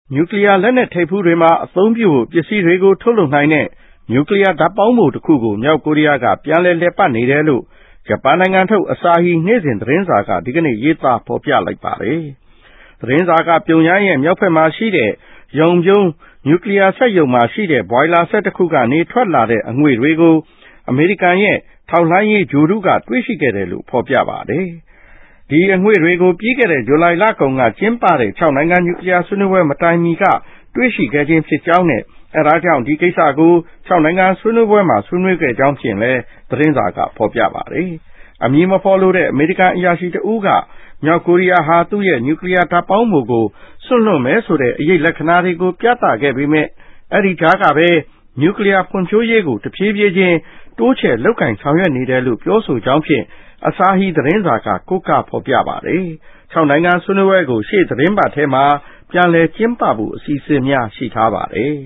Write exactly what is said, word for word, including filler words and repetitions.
နျူကလ িয়ার လက်နက်ထိပ်ဖူးတွေမှာအသုံးပြုဖို့ပစ္စည်းတွေကိုထုတ်လုပ်နိုင်တဲ့နျူကလ িয়ার ဓာတ်ပေါင်းဖိုတစ်ခုကိုမြောက်ကိုရီးယားကပြန်လည်လည်ပတ်နေတယ်လို့ဂျပန်နိုင်ငံထုတ်အစာဟီနေ့စဉ်သတင်းစာကဒီကနေ့ရေးသားဖော်ပြလိုက်ပါတယ်။သတင်းစာကပြုံယမ်းရဲ့မြောက်ဘက်မှာရှိတဲ့ယုံပြုံးနျူကလ িয়ার စက်ရုံမှာရှိတဲ့ဘွိုင်လာစက်တစ်ခုကနေထွက်လာတဲ့အငွေ့တွေကိုအမေရိကန်ရဲ့ထောက်လှမ်းရေးဂျိုဒုကတွေ့ရှိခဲ့တယ်လို့ဖော်ပြပါတယ်။ဒီအငွေ့တွေကိုပြီးခဲ့တဲ့ဇူလိုင်လကုန်ကကျင်းပတဲ့၆နိုင်ငံနျူကလ িয়ার ဆွေးနွေးပွဲမတိုင်မီကတွေ့ရှိခဲ့ခြင်းဖြစ်ကြောင်းနဲ့အဲဒါကြောင့်ဒီကိစ္စကို၆နိုင်ငံဆွေးနွေးပွဲမှာဆွေးနွေးခဲ့ကြောင်းဖြင့်လည်းသတင်းစာကဖော်ပြပါတယ်။အမည်မဖော်လိုတဲ့အမေရိကန်အရာရှိတဦးကမြောက်ကိုရီးယားဟာသူ့ရဲ့နျူကလ িয়ার ဓာတ်ပေါင်းဖိုကိုစွန့်လွတ်မယ်ဆိုတဲ့အရေးလက္ခဏာတွေကိုပြသခဲ့ပေမဲ့အဲဒီကြားကပဲနျူကလ িয়ার ဖွံ့ဖြိုးရေးကိုတဖြည်းဖြည်းချင်းတိုးချဲ့လုပ်ကင်ဆောင်ရွက်နေတယ်လို့ပြောဆိုကြောင်းဖြင့်အစာဟီသတင်းစာကကိုးကားဖော်ပြပါတယ်။၆နိုင်ငံဆွေးနွေးပွဲကိုရှေ့သတင်းပတ်ထဲမှာပြန်လည်ကျင်းပဖို့အစီအစဉ်များရှိထားပါတယ်